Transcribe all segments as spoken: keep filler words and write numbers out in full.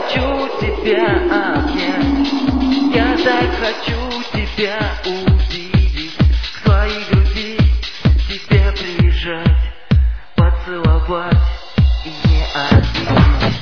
хочу тебя обнять, я так хочу тебя увидеть, к твоей груди тебя прижать, поцеловать и не обидеть.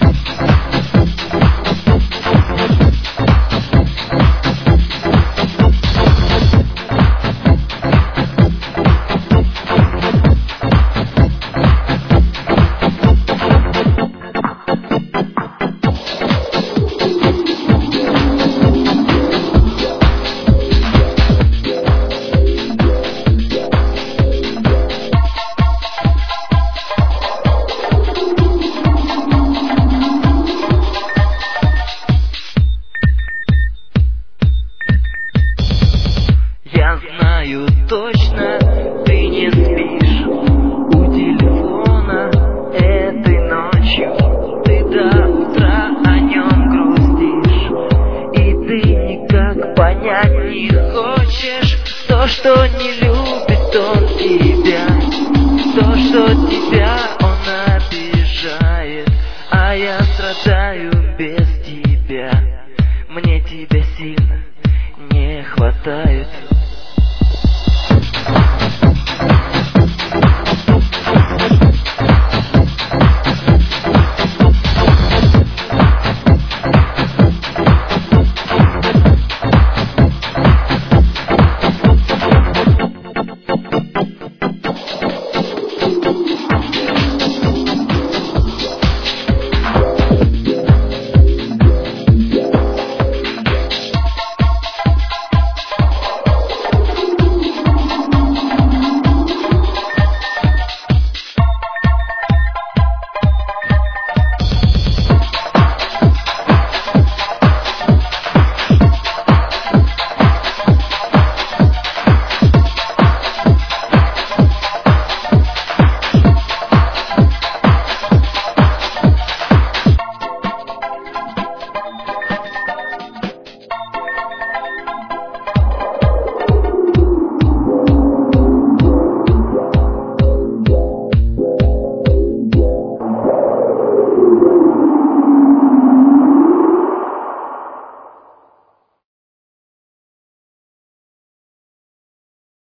Я знаю точно, ты не спишь у телефона этой ночью, ты до утра о нем грустишь, и ты никак понять не хочешь то, что не